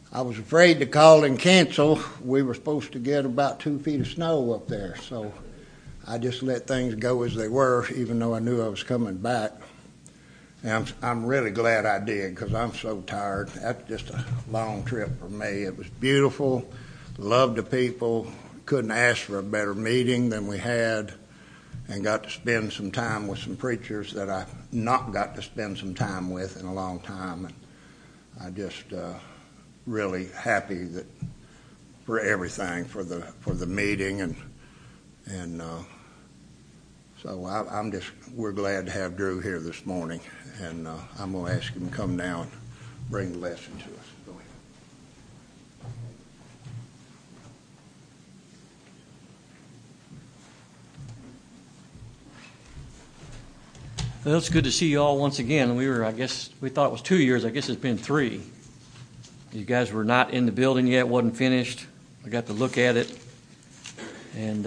I was afraid to call and cancel. We were supposed to get about 2 feet of snow up there, so I just let things go as they were, even though I knew I was coming back. And I'm really glad I did, because I'm so tired. That's just a long trip for me. It was beautiful, loved the people, couldn't ask for a better meeting than we had, and got to spend some time with some preachers that I've not got to spend some time with in a long time. And I just really happy that for everything, for the meeting, and so we're glad to have Drew here this morning, and I'm going to ask him to come now and bring the lesson to us. Go ahead. Well, it's good to see you all once again. We thought it was 2 years. I guess it's been 3. You guys were not in the building yet, wasn't finished. I got to look at it, and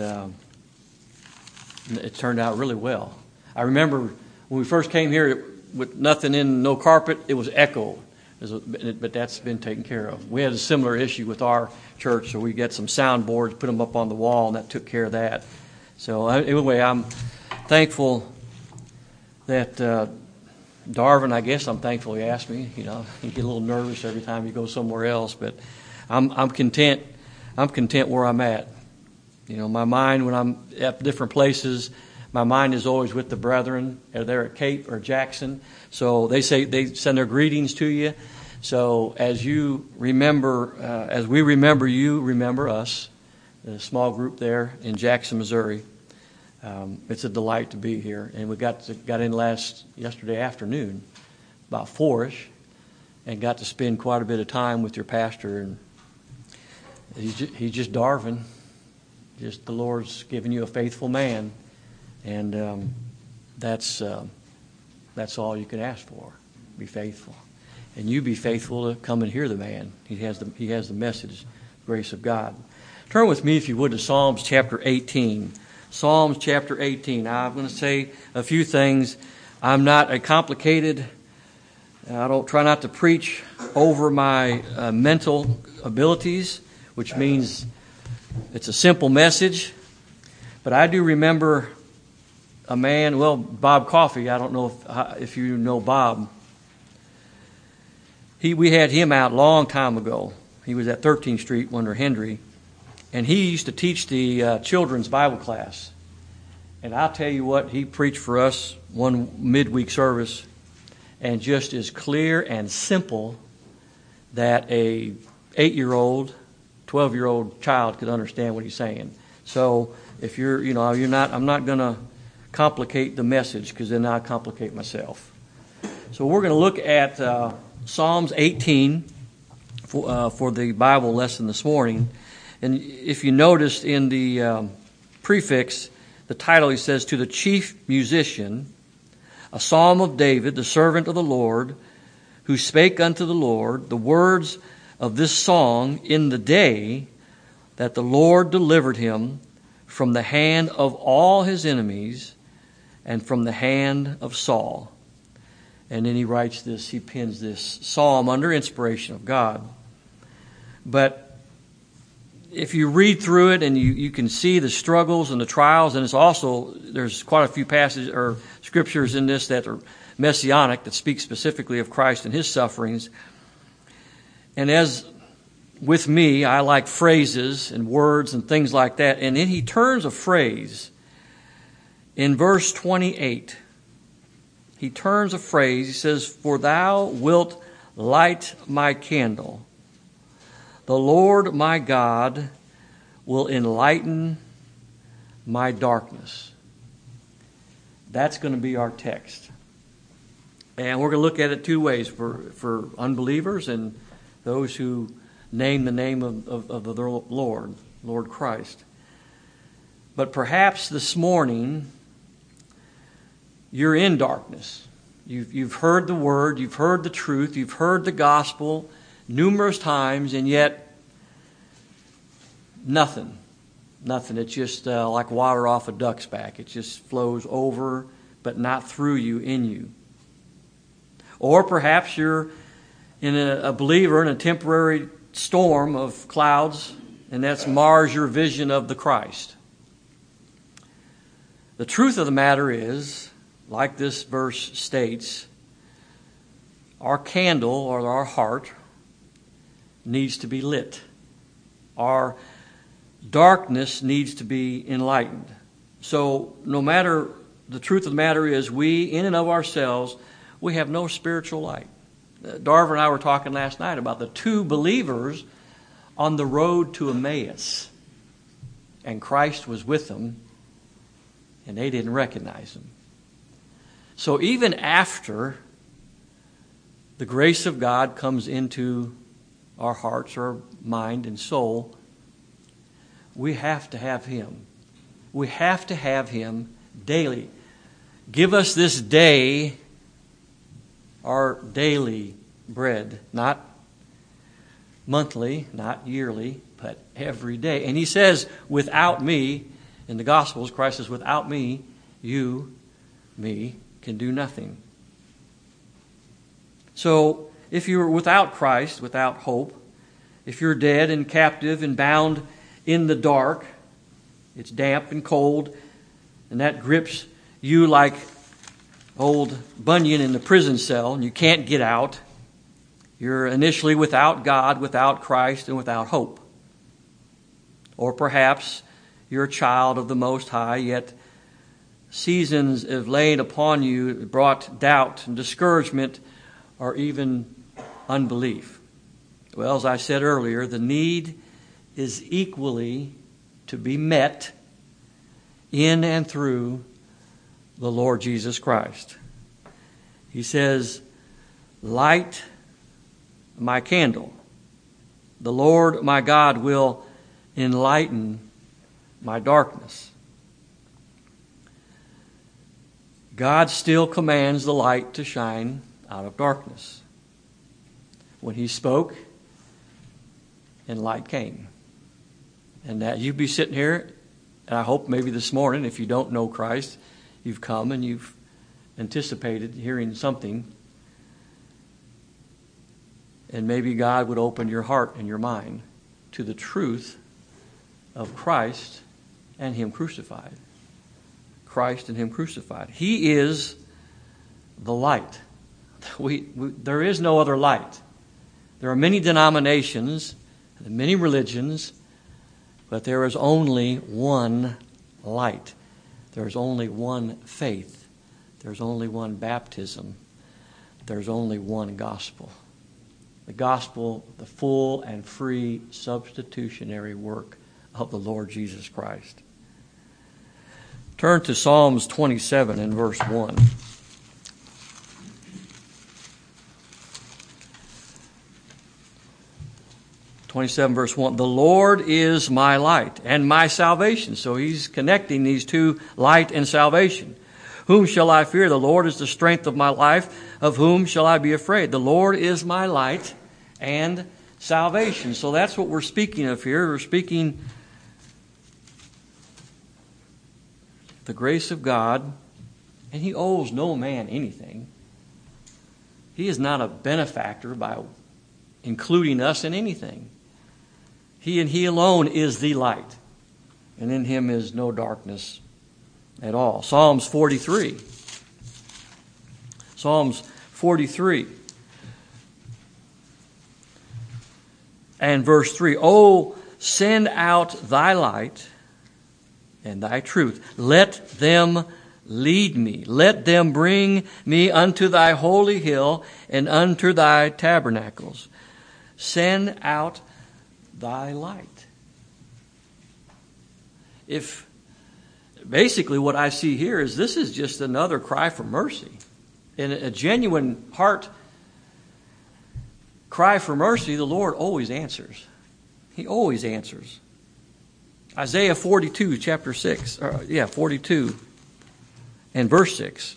it turned out really well. I remember when we first came here with nothing in, no carpet, it was echoed, but that's been taken care of. We had a similar issue with our church, so we got some soundboards, put them up on the wall, and that took care of that. So anyway, I'm thankful that Darvin, I guess I'm thankful he asked me. You know, you get a little nervous every time you go somewhere else, but I'm content. I'm content where I'm at. You know, my mind, when I'm at different places, my mind is always with the brethren. They're at Cape or Jackson, so they send their greetings to you. So as you remember, as we remember you, remember us. The small group there in Jackson, Missouri. It's a delight to be here, and we got in yesterday afternoon, about 4ish, and got to spend quite a bit of time with your pastor. And he's just Darvin, just the Lord's given you a faithful man, and that's all you can ask for. Be faithful, and you be faithful to come and hear the man. He has the message, grace of God. Turn with me, if you would, to Psalms chapter 18. Psalms chapter 18. Now, I'm going to say a few things. I'm not a complicated, I don't try not to preach over my mental abilities, which means it's a simple message. But I do remember a man, Bob Coffey. I don't know if you know Bob. We had him out a long time ago. He was at 13th Street under Hendry. And he used to teach the children's Bible class. And I'll tell you what, he preached for us one midweek service, and just as clear and simple that a 8-year-old, 12-year-old child could understand what he's saying. So if I'm not going to complicate the message, because then I'll complicate myself. So we're going to look at Psalms 18 for the Bible lesson this morning. And if you noticed in the prefix, the title, he says, "To the chief musician, a psalm of David, the servant of the Lord, who spake unto the Lord the words of this song in the day that the Lord delivered him from the hand of all his enemies and from the hand of Saul." And then he pens this psalm under inspiration of God. But if you read through it and you can see the struggles and the trials, and there's quite a few passages or scriptures in this that are messianic, that speak specifically of Christ and his sufferings. And as with me, I like phrases and words and things like that. And then he turns a phrase in verse 28. He turns a phrase. He says, "For thou wilt light my candle. The Lord my God will enlighten my darkness." That's going to be our text. And we're going to look at it 2 ways, for unbelievers and those who name the name of the Lord Christ. But perhaps this morning you're in darkness. You've heard the word, you've heard the truth, you've heard the gospel numerous times, and yet nothing. It's just like water off a duck's back. It just flows over, but not through you, in you. Or perhaps you're a believer in a temporary storm of clouds, and that mars your vision of the Christ. The truth of the matter is, like this verse states, our candle or our heart needs to be lit. Our darkness needs to be enlightened. So no matter, the truth of the matter is, we, in and of ourselves, we have no spiritual light. Darva and I were talking last night about the two believers on the road to Emmaus. And Christ was with them, and they didn't recognize him. So even after the grace of God comes into our hearts, our mind and soul, we have to have him. We have to have him daily. Give us this day our daily bread, not monthly, not yearly, but every day. And he says, without me, in the Gospels, Christ says, without me, me, can do nothing. So, if you're without Christ, without hope, if you're dead and captive and bound in the dark, it's damp and cold, and that grips you like old Bunyan in the prison cell, and you can't get out. You're initially without God, without Christ, and without hope. Or perhaps you're a child of the Most High, yet seasons have lain upon you, brought doubt and discouragement, or even unbelief. Well, as I said earlier, the need is equally to be met in and through the Lord Jesus Christ. He says, light my candle. The Lord my God will enlighten my darkness. God still commands the light to shine out of darkness. When he spoke, and light came. And that you'd be sitting here, and I hope maybe this morning, if you don't know Christ, you've come and you've anticipated hearing something. And maybe God would open your heart and your mind to the truth of Christ and him crucified. Christ and him crucified. He is the light. There is no other light. There are many denominations, many religions, but there is only one light. There's only one faith. There's only one baptism. There's only one gospel. The gospel, the full and free substitutionary work of the Lord Jesus Christ. Turn to Psalms 27 and verse 1. Verse 1, the Lord is my light and my salvation. So he's connecting these two, light and salvation. Whom shall I fear? The Lord is the strength of my life. Of whom shall I be afraid? The Lord is my light and salvation. So that's what we're speaking of here. We're speaking the grace of God, and he owes no man anything. He is not a benefactor by including us in anything. He and he alone is the light, and in him is no darkness at all. Psalms 43. Psalms 43 and verse 3. Oh, send out thy light and thy truth. Let them lead me. Let them bring me unto thy holy hill and unto thy tabernacles. Send out thy light. If basically what I see here is this is just another cry for mercy. In a genuine heart cry for mercy, the Lord always answers. He always answers. Isaiah 42, chapter 6. 42 and verse 6.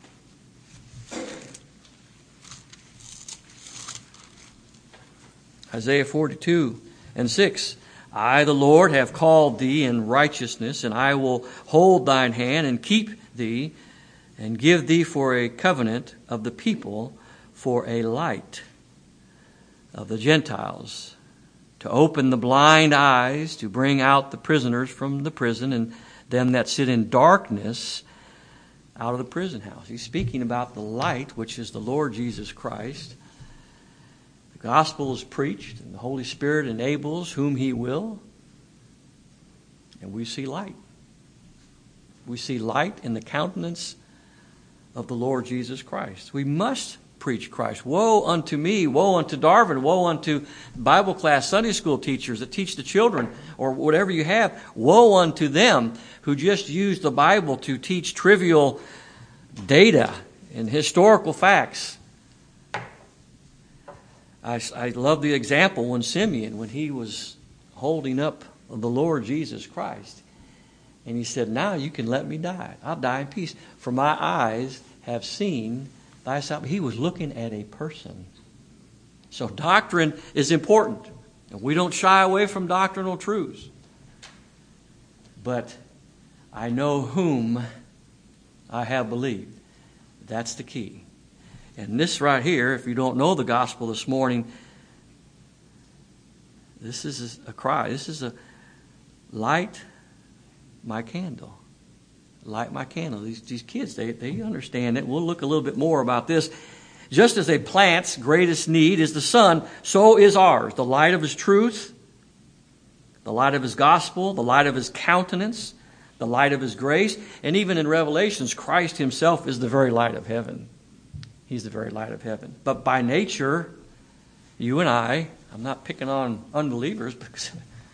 Isaiah 42 and 6. I, the Lord, have called thee in righteousness, and I will hold thine hand and keep thee, and give thee for a covenant of the people, for a light of the Gentiles, to open the blind eyes, to bring out the prisoners from the prison, and them that sit in darkness out of the prison house. He's speaking about the light, which is the Lord Jesus Christ. The gospel is preached, and the Holy Spirit enables whom He will. And we see light. We see light in the countenance of the Lord Jesus Christ. We must preach Christ. Woe unto me, woe unto Darwin, woe unto Bible class, Sunday school teachers that teach the children, or whatever you have. Woe unto them who just use the Bible to teach trivial data and historical facts. I love the example when Simeon, when he was holding up the Lord Jesus Christ, and he said, now you can let me die. I'll die in peace. For my eyes have seen thy salvation. He was looking at a person. So doctrine is important. And we don't shy away from doctrinal truths. But I know whom I have believed. That's the key. And this right here, if you don't know the gospel this morning, this is a cry. This is a light my candle. Light my candle. These kids, they understand it. We'll look a little bit more about this. Just as a plant's greatest need is the sun, so is ours. The light of His truth, the light of His gospel, the light of His countenance, the light of His grace. And even in Revelations, Christ Himself is the very light of heaven. He's the very light of heaven. But by nature, you and I'm not picking on unbelievers because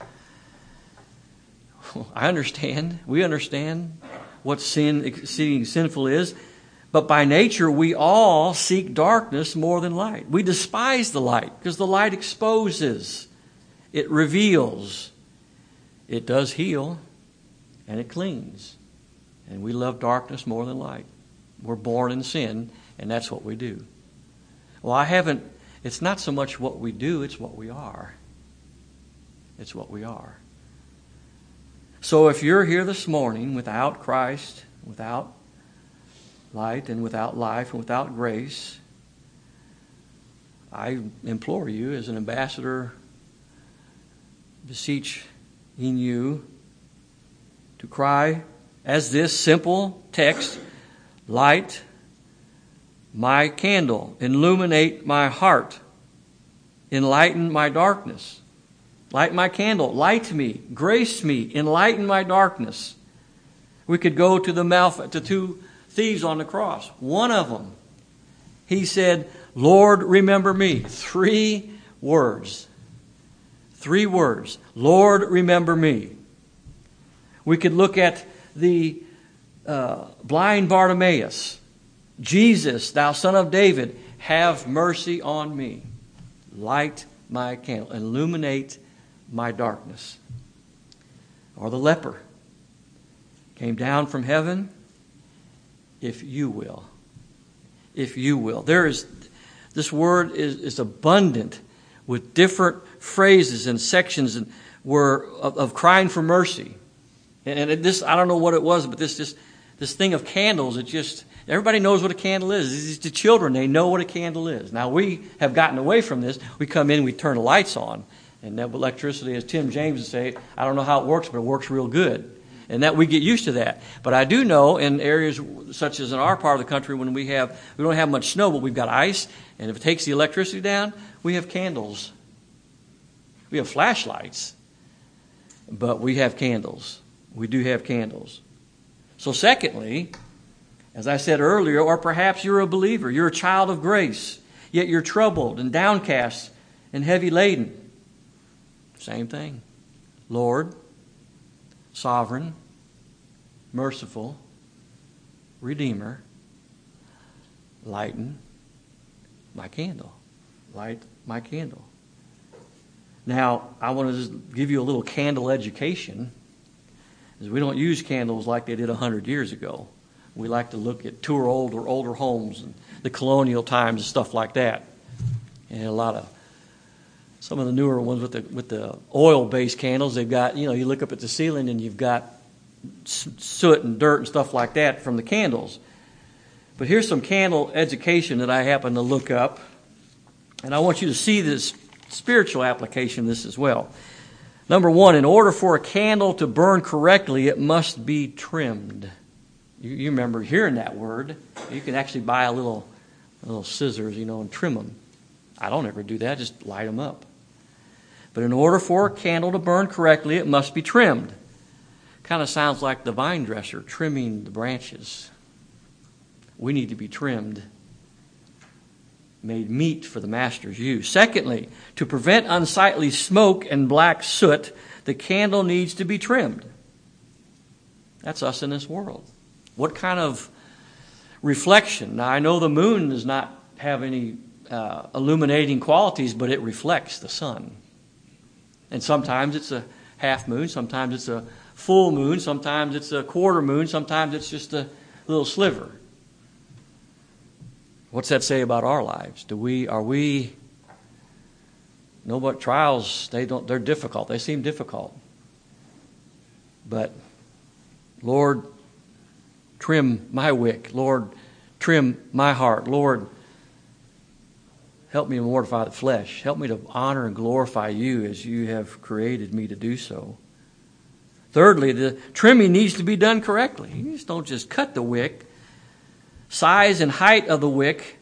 I understand. We understand what exceeding sinful is. But by nature, we all seek darkness more than light. We despise the light because the light exposes. It reveals. It does heal. And it cleans. And we love darkness more than light. We're born in sin, and that's what we do. Well, it's not so much what we do, it's what we are. It's what we are. So if you're here this morning without Christ, without light and without life and without grace, I implore you as an ambassador, beseech in you to cry as this simple text, light my candle, illuminate my heart, enlighten my darkness. Light my candle, light me, grace me, enlighten my darkness. We could go to two thieves on the cross. One of them, he said, Lord, remember me. 3 words. 3 words. Lord, remember me. We could look at the blind Bartimaeus. Jesus, thou son of David, have mercy on me. Light my candle, illuminate my darkness. Or the leper came down from heaven, if you will. If you will. This word is abundant with different phrases and sections of crying for mercy. And this, I don't know what it was, but this thing of candles, everybody knows what a candle is. The children, they know what a candle is. Now, we have gotten away from this. We come in, we turn the lights on. And that electricity, as Tim James would say, I don't know how it works, but it works real good. And that we get used to that. But I do know in areas such as in our part of the country when we don't have much snow, but we've got ice. And if it takes the electricity down, we have candles. We have flashlights, but we have candles. We do have candles. So secondly, as I said earlier, or perhaps you're a believer, you're a child of grace, yet you're troubled and downcast and heavy laden. Same thing. Lord, sovereign, merciful, Redeemer, lighten my candle. Light my candle. Now, I want to just give you a little candle education. Because we don't use candles like they did 100 years ago. We like to look at tour older homes and the colonial times and stuff like that. And some of the newer ones with the oil-based candles, they've got, you look up at the ceiling and you've got soot and dirt and stuff like that from the candles. But here's some candle education that I happen to look up. And I want you to see this spiritual application of this as well. Number one, in order for a candle to burn correctly, it must be trimmed. You remember hearing that word. You can actually buy a little scissors, and trim them. I don't ever do that, just light them up. But in order for a candle to burn correctly, it must be trimmed. Kind of sounds like the vine dresser trimming the branches. We need to be trimmed, made meet for the master's use. Secondly, to prevent unsightly smoke and black soot, the candle needs to be trimmed. That's us in this world. What kind of reflection? Now, I know the moon does not have any illuminating qualities, but it reflects the sun. And sometimes it's a half moon, sometimes it's a full moon, sometimes it's a quarter moon, sometimes it's just a little sliver. What's that say about our lives? No, but trials, they're difficult. They seem difficult. But Lord, trim my wick. Lord, trim my heart. Lord, help me to mortify the flesh. Help me to honor and glorify you as you have created me to do so. Thirdly, the trimming needs to be done correctly. You don't just cut the wick. Size and height of the wick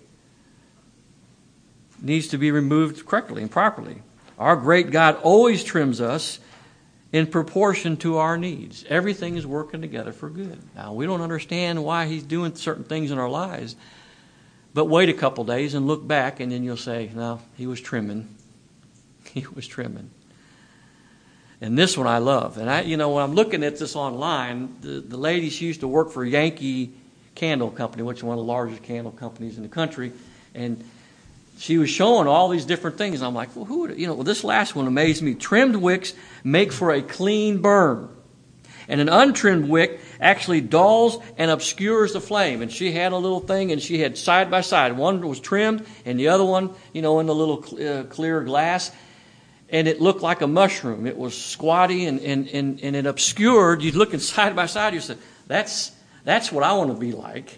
needs to be removed correctly and properly. Our great God always trims us in proportion to our needs. Everything is working together for good. Now, we don't understand why He's doing certain things in our lives, but wait a couple days and look back, and then you'll say, no, He was trimming. He was trimming. And this one I love. And when I'm looking at this online, the lady, she used to work for Yankee Candle Company, which is one of the largest candle companies in the country. And she was showing all these different things. And I'm like, well, this last one amazed me. Trimmed wicks make for a clean burn. And an untrimmed wick actually dulls and obscures the flame. And she had a little thing, and she had side by side. One was trimmed, and the other one, in the little clear glass. And it looked like a mushroom. It was squatty, and it obscured. You'd look side by side, you said, that's what I want to be like.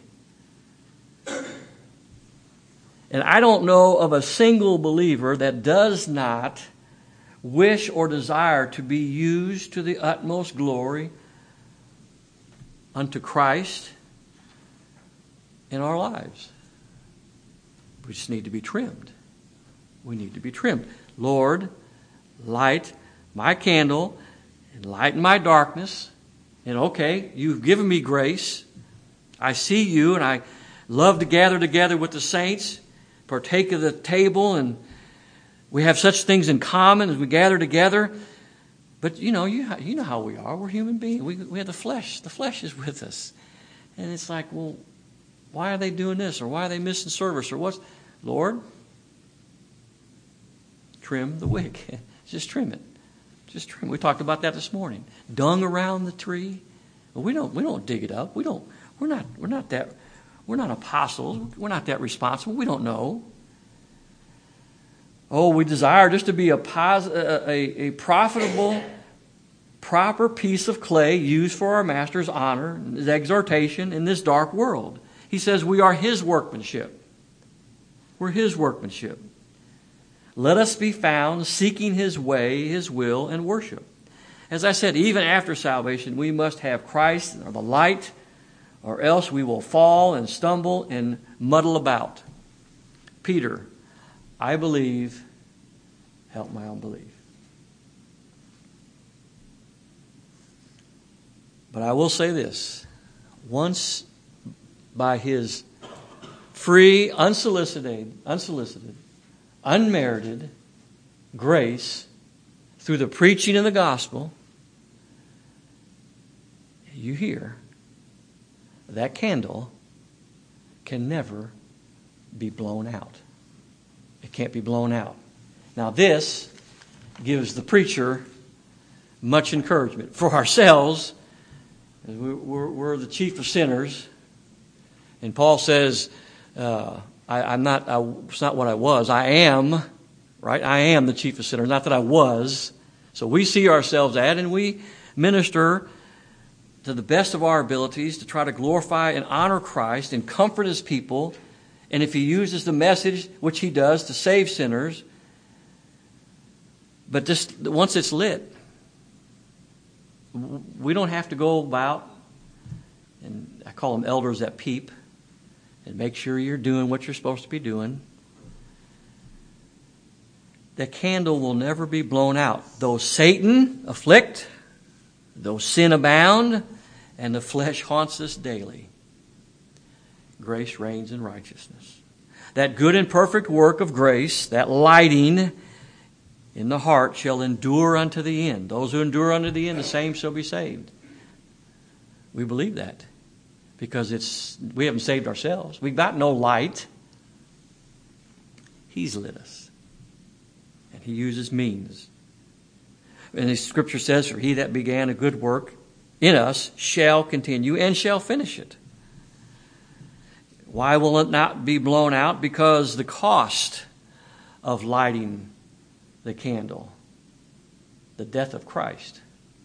And I don't know of a single believer that does not wish or desire to be used to the utmost glory unto Christ in our lives. We just need to be trimmed. We need to be trimmed. Lord, light my candle and lighten my darkness. And okay, you've given me grace. I see you, and I love to gather together with the saints, partake of the table, and we have such things in common as we gather together. But you know how we are. We're human beings. We have the flesh. The flesh is with us. And it's like, well, why are they doing this? Or why are they missing service? Or what's... Lord, trim the wick. Just trim it. Just trim. We talked about that this morning. Dung around the tree. Well, we don't dig it up. We're not apostles. We're not that responsible. We don't know. Oh, we desire just to be a profitable, proper piece of clay used for our Master's honor, His exhortation in this dark world. He says we are His workmanship. We're His workmanship. Let us be found seeking His way, His will, and worship. As I said, even after salvation, we must have Christ or the light, or else we will fall and stumble and muddle about. Peter, I believe, help my unbelief. But I will say this. Once by His free, unsolicited, unmerited grace through the preaching of the gospel, you hear that candle can never be blown out. It can't be blown out. Now this gives the preacher much encouragement. For ourselves, we're the chief of sinners. And Paul says, it's not what I was. I am, right? I am the chief of sinners. Not that I was. So we see ourselves at, and we minister to the best of our abilities to try to glorify and honor Christ and comfort His people. And if He uses the message, which He does, to save sinners, But just once it's lit, we don't have to go about, and I call them elders that peep, and make sure you're doing what you're supposed to be doing. The candle will never be blown out. Though Satan afflict, though sin abound, and the flesh haunts us daily, grace reigns in righteousness. That good and perfect work of grace, that lighting in the heart, shall endure unto the end. Those who endure unto the end, the same shall be saved. We believe that because we haven't saved ourselves. We've got no light. He's lit us. And He uses means. And the Scripture says, for He that began a good work in us shall continue and shall finish it. Why will it not be blown out? Because the cost of lighting the candle, the death of Christ.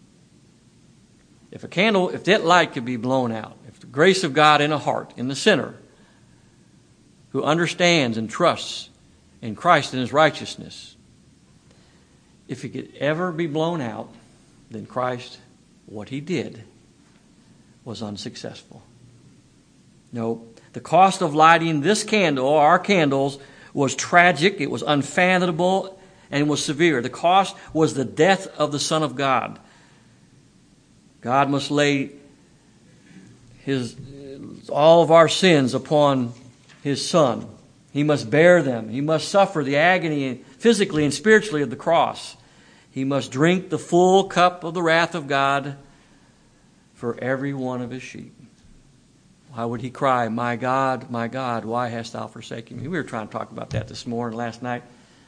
If that light could be blown out, if the grace of God in a heart, in the sinner, who understands and trusts in Christ and His righteousness, if it could ever be blown out, then Christ, what He did, was unsuccessful. No, the cost of lighting this candle, our candles, was tragic, it was unfathomable, and was severe. The cost was the death of the Son of God. God must lay all of our sins upon His Son. He must bear them. He must suffer the agony physically and spiritually of the cross. He must drink the full cup of the wrath of God for every one of His sheep. Why would He cry, my God, why hast Thou forsaken me? We were trying to talk about that this morning, last night.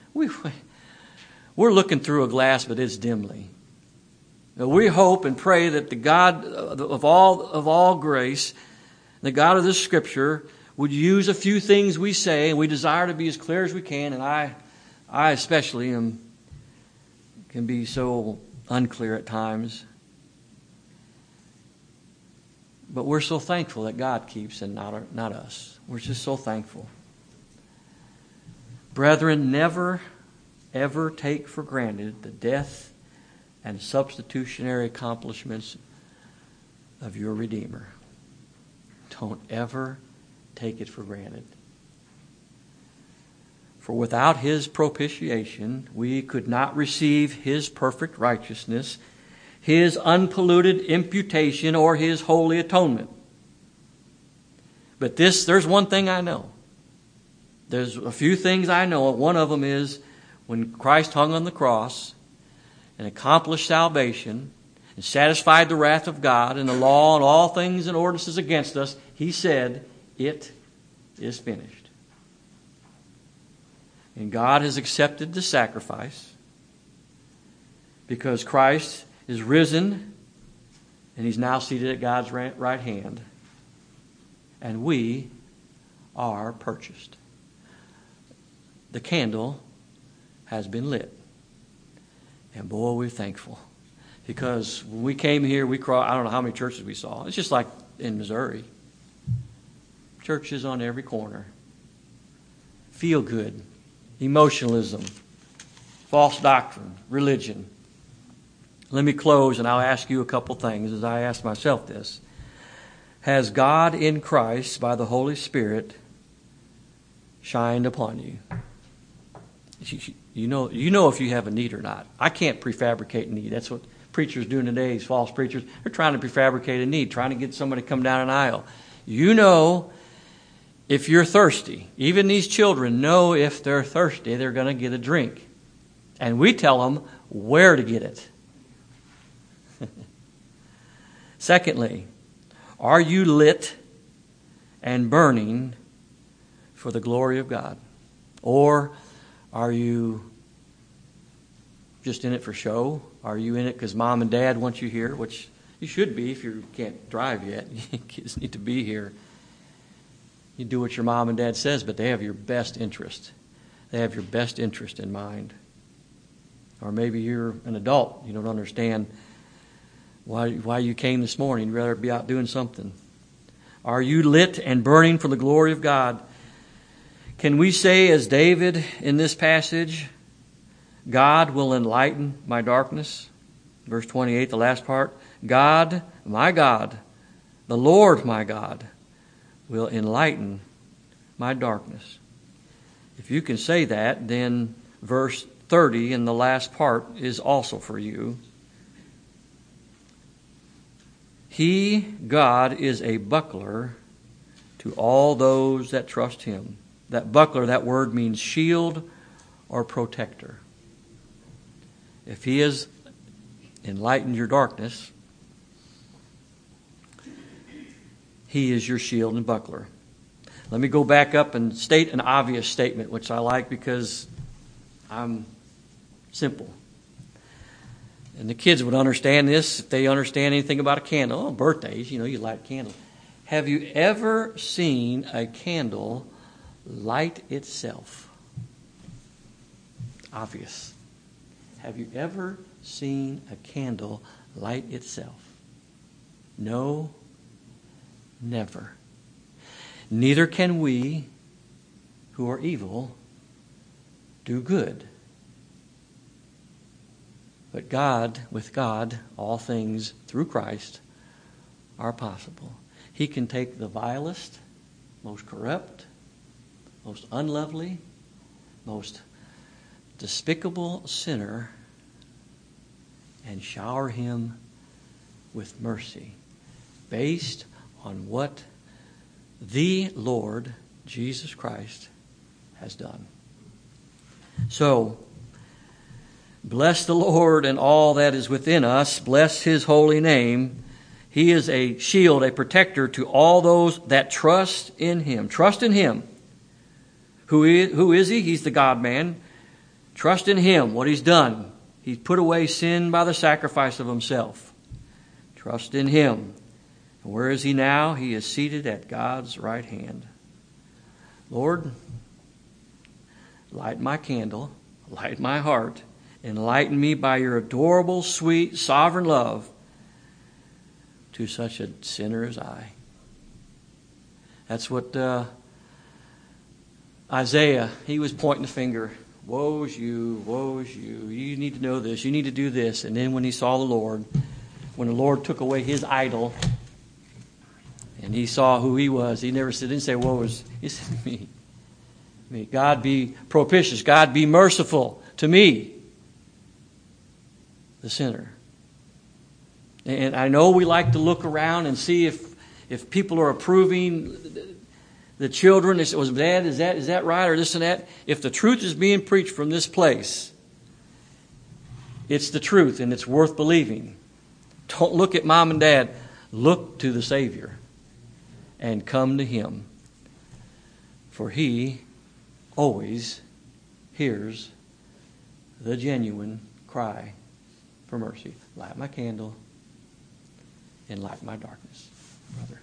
We're looking through a glass, but it's dimly. Now, we hope and pray that the God of all grace, the God of this Scripture, would use a few things we say, and we desire to be as clear as we can, and I especially can be so unclear at times. But we're so thankful that God keeps and not us. We're just so thankful. Brethren, never, ever take for granted the death and substitutionary accomplishments of your Redeemer. Don't ever take it for granted. For without His propitiation, we could not receive His perfect righteousness, His unpolluted imputation, or His holy atonement. But there's one thing I know. There's a few things I know. One of them is when Christ hung on the cross and accomplished salvation and satisfied the wrath of God and the law and all things and ordinances against us, He said, it is finished. And God has accepted the sacrifice because Christ is risen and He's now seated at God's right hand. And we are purchased. The candle has been lit. And boy, we're thankful. Because when we came here, I don't know how many churches we saw. It's just like in Missouri. Churches on every corner. Feel good. Emotionalism. False doctrine. Religion. Let me close and I'll ask you a couple things as I ask myself this. Has God in Christ, by the Holy Spirit, shined upon you? You know if you have a need or not. I can't prefabricate a need. That's what preachers do today, these false preachers. They're trying to prefabricate a need, trying to get somebody to come down an aisle. You know if you're thirsty. Even these children know if they're thirsty, they're going to get a drink. And we tell them where to get it. Secondly, are you lit and burning for the glory of God? Or are you just in it for show? Are you in it because mom and dad want you here? Which you should be if you can't drive yet. You kids need to be here. You do what your mom and dad says, but they have your best interest. They have your best interest in mind. Or maybe you're an adult. You don't understand why you came this morning. You'd rather be out doing something. Are you lit and burning for the glory of God? Can we say, as David in this passage, God will enlighten my darkness. Verse 28, the last part. God, the Lord my God, will enlighten my darkness. If you can say that, then verse 30 in the last part is also for you. He, God, is a buckler to all those that trust him. That buckler, that word means shield or protector. If he has enlightened your darkness, he is your shield and buckler. Let me go back up and state an obvious statement, which I like because I'm simple. And the kids would understand this if they understand anything about a candle. Oh, birthdays, you light candles. Have you ever seen a candle light itself? Obvious. Have you ever seen a candle light itself? No, never. Neither can we, who are evil, do good. But with God, all things through Christ are possible. He can take the vilest, most corrupt, most unlovely, most despicable sinner and shower him with mercy based on what the Lord Jesus Christ has done. So, bless the Lord and all that is within us. Bless his holy name. He is a shield, a protector to all those that trust in him. Trust in him. Who is he? He's the God-man. Trust in him, what he's done. He's put away sin by the sacrifice of himself. Trust in him. And where is he now? He is seated at God's right hand. Lord, light my candle, light my heart, enlighten me by your adorable, sweet, sovereign love to such a sinner as I. That's what Isaiah, he was pointing the finger. Woe is you, woe is you. You need to know this, you need to do this. And then when he saw the Lord, when the Lord took away his idol, and he saw who he was, he didn't say, woe is, he said, me. May God be propitious, God be merciful to me, the sinner. And I know we like to look around and see if people are approving the children. They say, "Was Dad, is that right?" or this and that. If the truth is being preached from this place, it's the truth and it's worth believing. Don't look at Mom and Dad. Look to the Savior and come to him. For he always hears the genuine cry for mercy. Light my candle and light my darkness, brother.